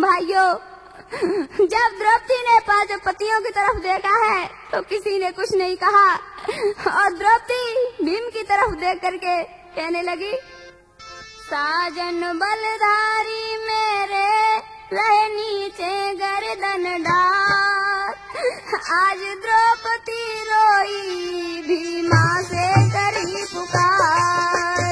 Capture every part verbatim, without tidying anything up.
भाइयों, जब द्रौपदी ने पांचों पतियों की तरफ देखा है तो किसी ने कुछ नहीं कहा और द्रौपदी भीम की तरफ देख करके कहने लगी, साजन बलधारी मेरे रहे नीचे गर्दन डार, आज द्रौपदी रोई भीमा से करी पुकार।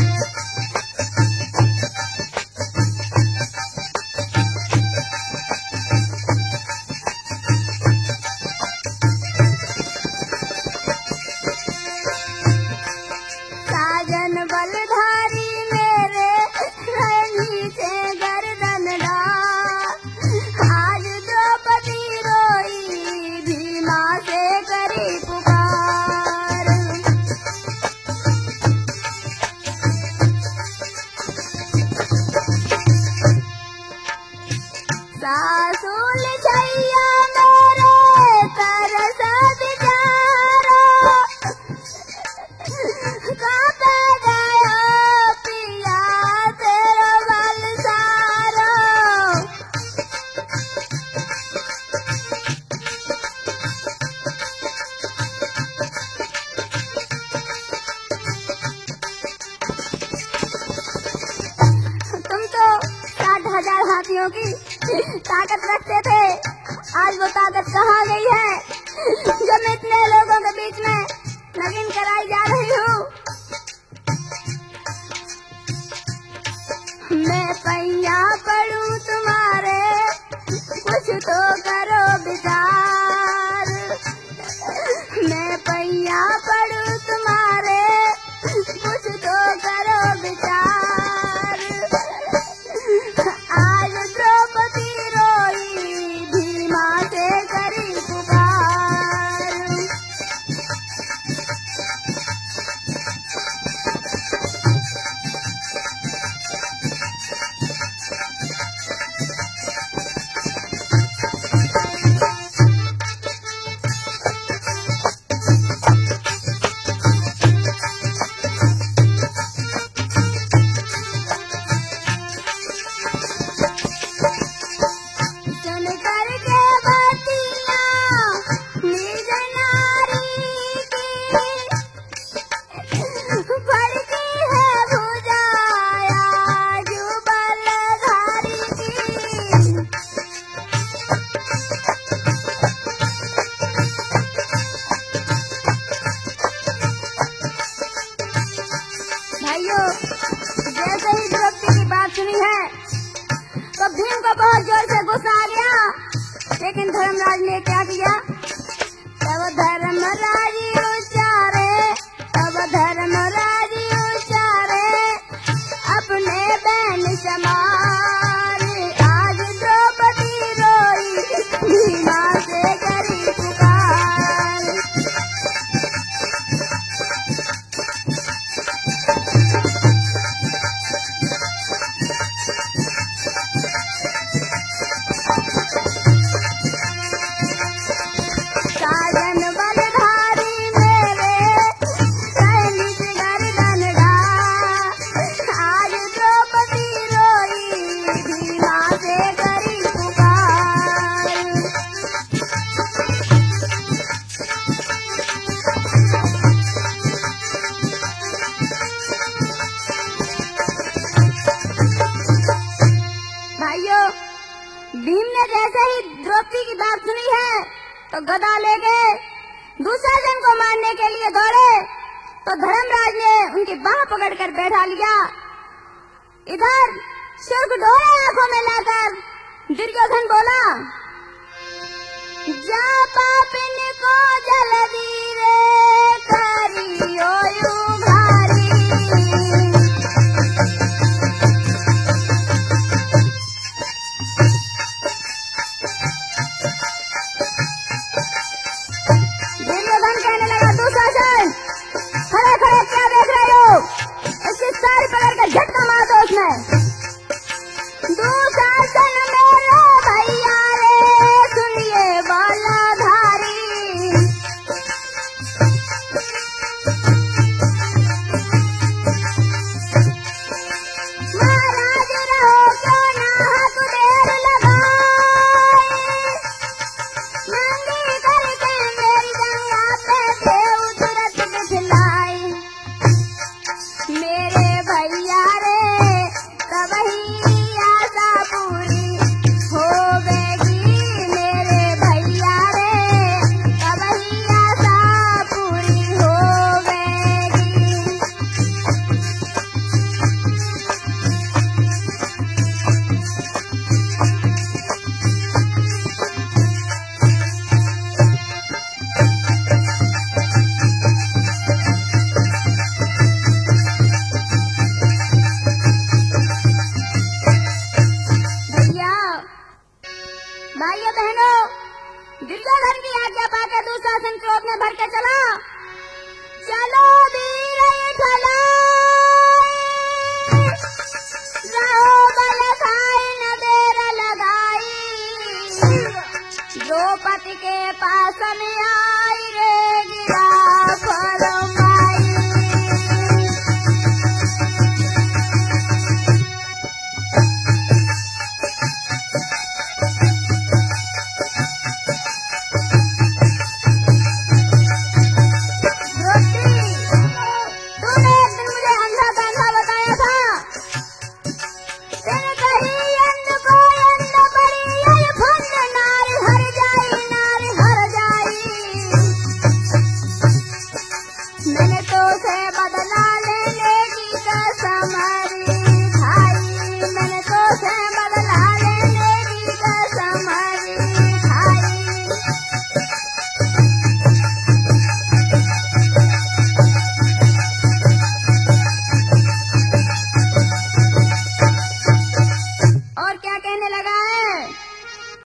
साजन बलधारी मेरे रहे नीचे गर्दन डार, आज द्रौपदी रोई भीमा से करी पुकार। सासुल छैया मेरे तरस बिचारो, कांपे गयो पिया तेरा बल सारो। तुम तो साठ हजार हाथियों की ताकत रखते थे, आज वो ताकत कहाँ गई है जब मैं इतने लोगों के बीच में नगिन कराई जा रही हूँ। मैं पैया पड़ूं तुम्हारे कुछ तो करो विचार, मैं पैया पड़ूं तुम्हारे कुछ तो करो विचार। आज द्रौपदी रोई भीमा से करी पुकार। सुन करके बतिया निज नारी की, फड़की है भुजाया जो बलधारी की। भाइयों, जैसे ही द्रौपदी की बात सुनी है तो भीम को बहुत जोर से गुस्सा आ गया, लेकिन धर्मराज ने क्या किया? तब धर्मराज उच्चारे, तब धर्मराज उच्चारे अपने बहन समार, आज द्रौपदी रोई भीमा से करी पुकार। साजन बलधारी मेरे रहे नीचे गर्दन डार, आज द्रौपदी रोई भीमा से करी पुकार। भाइयों, भीम ने जैसे ही द्रौपदी की बात सुनी है तो गदा लेके दूसरे जन को मारने के लिए दौड़े, तो धर्मराज ने उनकी बाह पकड़कर बैठा लिया। इधर सुर्ख डोरे आंखों में लाकर दुर्योधन बोला, जा पापिन को जल्दी रे करियो उघारी। दुर्योधन कहने लगा, दूसरा जन खड़े खड़े क्या देख रहे हो? इसकी सारी पकड़ के झटका मार दो उसमें। दूर भाइयों बहनों, दुर्योधन की आज्ञा पाकर दुशासन क्रोध में भर के चला। चलो वीर ठलाई, रहो बल खाई न देर लगाई। द्रौपदी के पास में आ